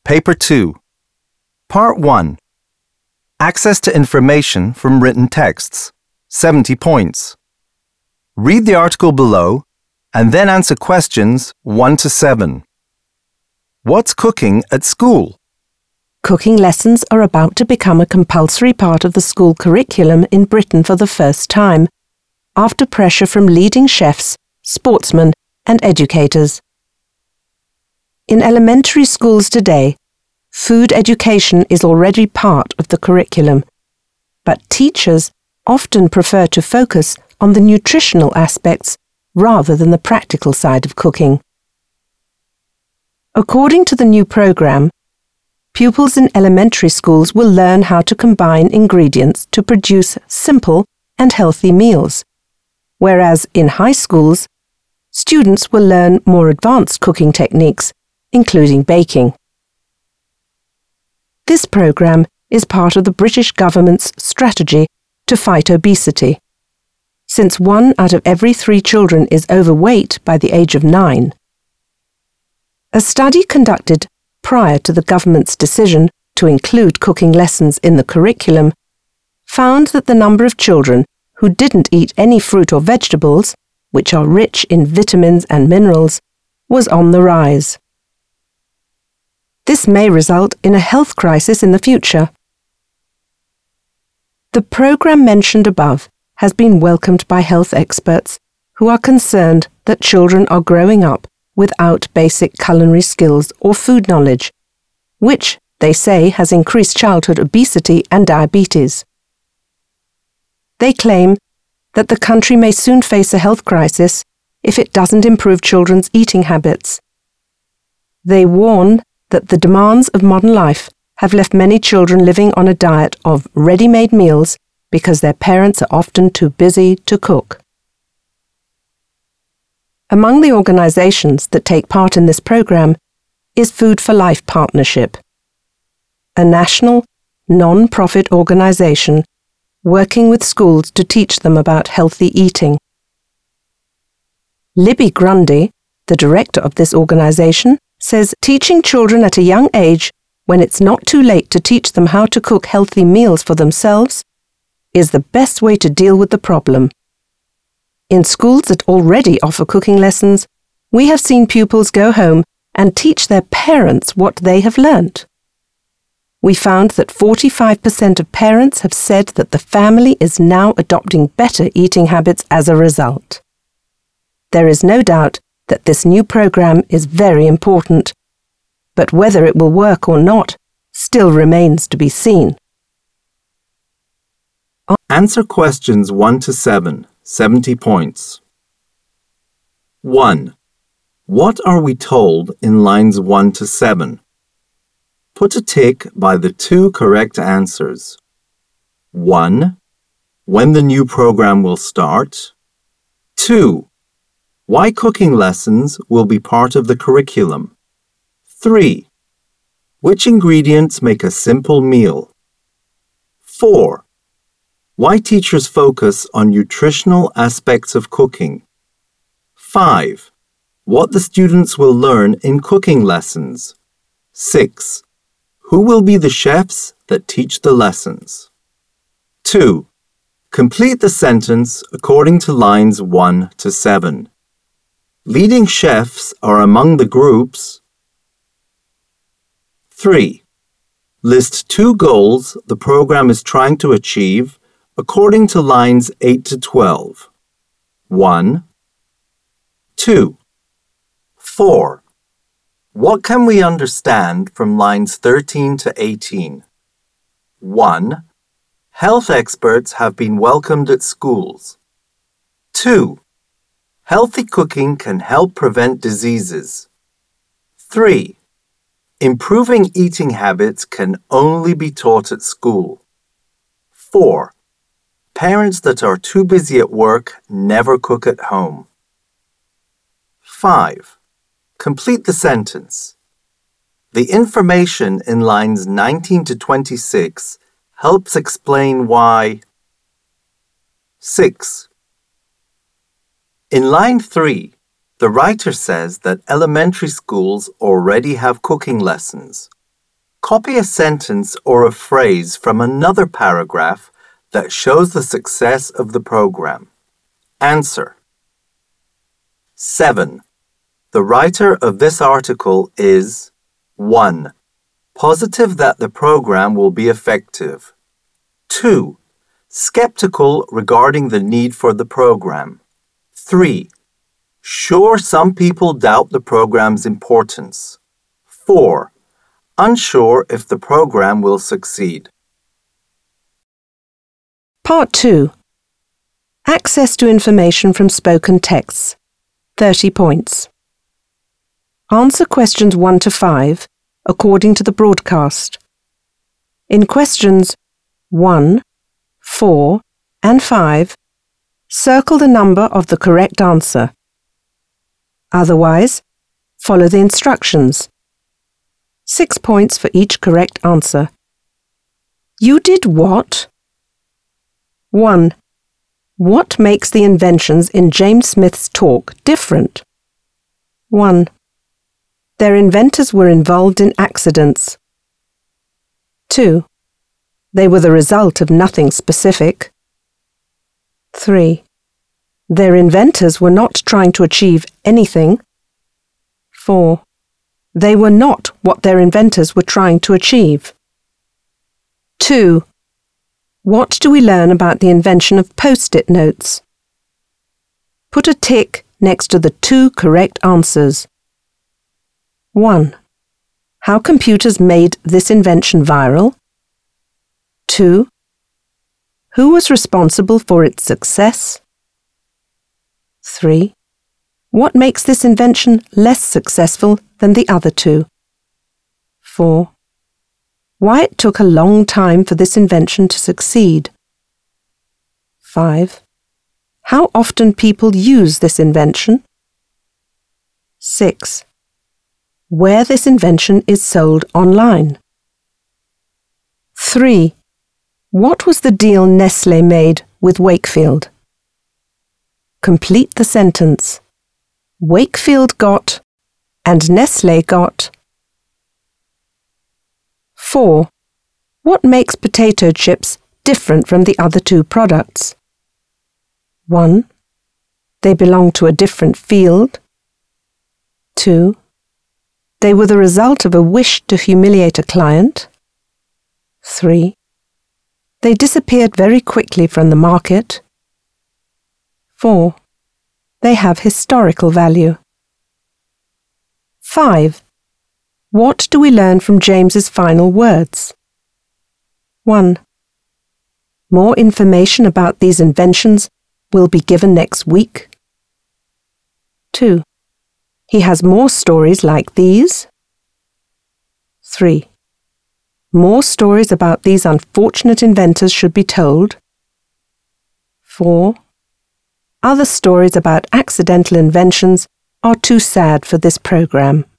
Paper 2. Part 1. Access to information from written texts. 70 points. Read the article below and then answer questions 1 to 7. What's cooking at school? Cooking lessons are about to become a compulsory part of the school curriculum in Britain for the first time, after pressure from leading chefs, sportsmen, and educators. In elementary schools today, food education is already part of the curriculum, but teachers often prefer to focus on the nutritional aspects rather than the practical side of cooking. According to the new program, pupils in elementary schools will learn how to combine ingredients to produce simple and healthy meals, whereas in high schools, students will learn more advanced cooking techniques, including baking. This program is part of the British government's strategy to fight obesity, since 1 out of every 3 children is overweight by the age of 9. A study conducted prior to the government's decision to include cooking lessons in the curriculum found that the number of children who didn't eat any fruit or vegetables, which are rich in vitamins and minerals, was on the rise. This may result in a health crisis in the future. The program mentioned above has been welcomed by health experts who are concerned that children are growing up without basic culinary skills or food knowledge, which, they say, has increased childhood obesity and diabetes. They claim that the country may soon face a health crisis if it doesn't improve children's eating habits. They warn that the demands of modern life have left many children living on a diet of ready-made meals because their parents are often too busy to cook. Among the organizations that take part in this program is Food for Life Partnership, a national, non-profit organization working with schools to teach them about healthy eating. Libby Grundy, the director of this organization, says teaching children at a young age, when it's not too late to teach them how to cook healthy meals for themselves, is the best way to deal with the problem. In schools that already offer cooking lessons, we have seen pupils go home and teach their parents what they have learnt. We found that 45% of parents have said that the family is now adopting better eating habits as a result. There is no doubt that this new program is very important, but whether it will work or not still remains to be seen. Answer questions 1 to 7, 70 points. 1. What are we told in lines 1 to 7? Put a tick by the 2 correct answers. 1. When the new program will start. 2. Why cooking lessons will be part of the curriculum. 3. Which ingredients make a simple meal. 4. Why teachers focus on nutritional aspects of cooking. 5. What the students will learn in cooking lessons. 6. Who will be the chefs that teach the lessons? 2. Complete the sentence according to lines 1 to 7. Leading chefs are among the groups. 3. List 2 goals the program is trying to achieve according to lines 8 to 12. 1. 2. 4. What can we understand from lines 13 to 18? 1. Health experts have been welcomed at schools. 2. Healthy cooking can help prevent diseases. 3. Improving eating habits can only be taught at school. 4. Parents that are too busy at work never cook at home. 5. Complete the sentence. The information in lines 19 to 26 helps explain why. 6. In line 3, the writer says that elementary schools already have cooking lessons. Copy a sentence or a phrase from another paragraph that shows the success of the program. Answer. 7. The writer of this article is 1. Positive that the program will be effective. 2. Skeptical regarding the need for the program. 3. Sure, some people doubt the program's importance. 4. Unsure if the program will succeed. Part 2. Access to information from spoken texts. 30 points. Answer questions 1 to 5 according to the broadcast. In questions 1, 4, and 5, circle the number of the correct answer. Otherwise, follow the instructions. 6 points for each correct answer. You did what? 1. What makes the inventions in James Smith's talk different? 1. Their inventors were involved in accidents. 2. They were the result of nothing specific. 3. Their inventors were not trying to achieve anything. 4. They were not what their inventors were trying to achieve. 2. What do we learn about the invention of post-it notes? Put a tick next to the 2 correct answers. 1. How computers made this invention viral. 2. Who was responsible for its success? 3. What makes this invention less successful than the other 2? 4. Why it took a long time for this invention to succeed. 5. How often people use this invention. 6. Where this invention is sold online. 3. What was the deal Nestlé made with Wakefield? Complete the sentence. Wakefield got and Nestlé got. 4. What makes potato chips different from the other 2 products? 1. They belong to a different field. 2. They were the result of a wish to humiliate a client. 3. They disappeared very quickly from the market. 4. They have historical value. 5. What do we learn from James's final words? 1. More information about these inventions will be given next week. 2. He has more stories like these. 3. More stories about these unfortunate inventors should be told. 4. Other stories about accidental inventions are too sad for this program.